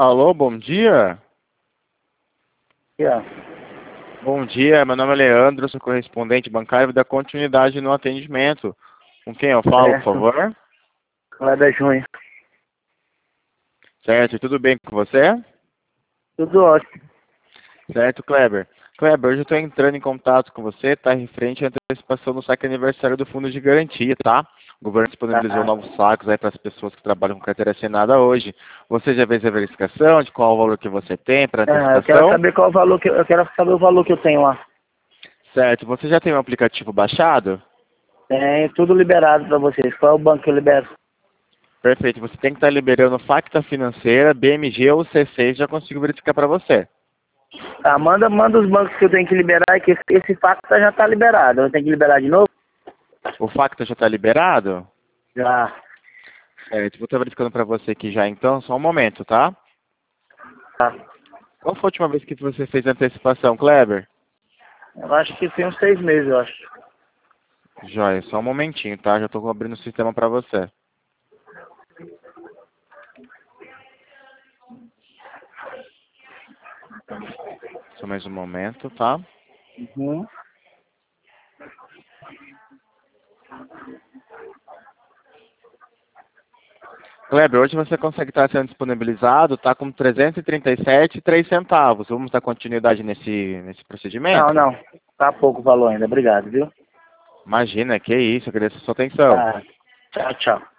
Alô, bom dia. Yeah. Bom dia, meu nome é Leandro, sou correspondente bancário, vou dar continuidade no atendimento. Com quem eu falo, por Certo. favor? Kleber Júnior. Certo, tudo bem com você? Tudo ótimo. Certo, Kleber. Kleber, hoje eu estou entrando em contato com você, tá referente à antecipação do saque aniversário do Fundo de Garantia, tá? O governo disponibilizou Tá. novos sacos aí para as pessoas que trabalham com carteira assinada hoje. Você já fez a verificação de qual o valor que você tem para Eu quero antecipação? saber qual o valor eu quero saber o valor que eu tenho lá. Certo, você já tem o aplicativo baixado? Tem tudo liberado para vocês. Qual é o banco que eu libero? Perfeito, você tem que estar liberando Facta Financeira, BMG ou C6, já consigo verificar para você. Tá, manda os bancos que eu tenho que liberar e que esse fato já tá liberado. Eu tenho que liberar de novo? O Facta já está liberado? Já. Certo, vou estar verificando para você aqui já então, só um momento, tá? Tá. Qual foi a última vez que você fez a antecipação, Kleber? Eu acho que tem uns 6 meses, eu acho. Joia, só um momentinho, tá? Já estou abrindo o sistema para você. Só mais um momento, tá? Uhum. Kleber, hoje você consegue estar sendo disponibilizado, tá com 337,03 centavos. Vamos dar continuidade nesse Não, procedimento? não. Tá pouco o valor ainda. Obrigado, viu? Imagina, que isso, eu agradeço a sua atenção. Tá. Tchau, tchau.